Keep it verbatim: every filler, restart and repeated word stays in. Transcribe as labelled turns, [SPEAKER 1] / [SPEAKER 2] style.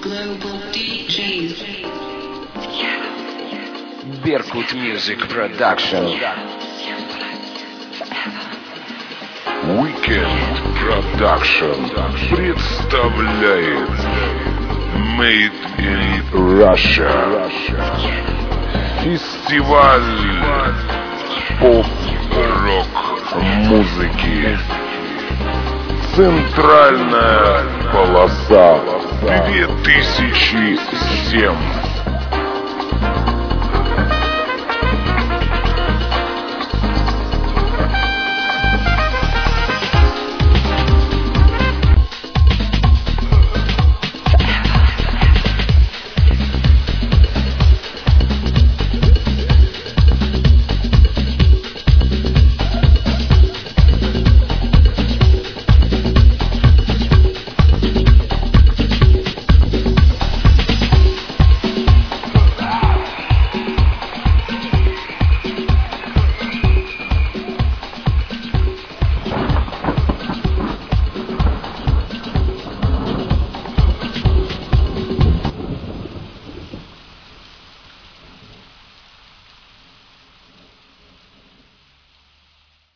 [SPEAKER 1] Беркут Music Production.
[SPEAKER 2] Weekend Production представляет Made in Russia. Фестиваль поп-рок музыки. Центральная полоса две тысячи семь.